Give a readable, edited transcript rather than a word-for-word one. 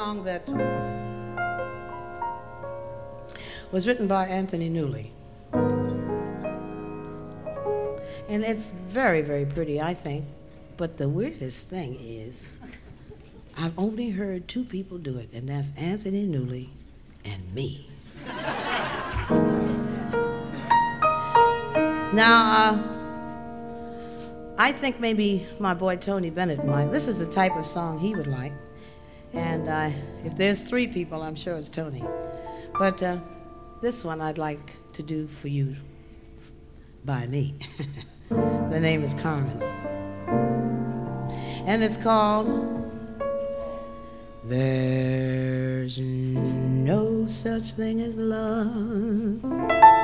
song that was written by Anthony Newley. And it's very, very pretty, I think. But the weirdest thing is, I've only heard two people do it, and that's Anthony Newley and me. Now, I think maybe my boy Tony Bennett might. This is the type of song he would like. And if there's three people, I'm sure it's Tony. But this one I'd like to do for you by me. The name is Carmen. And it's called There's No Such Thing as Love.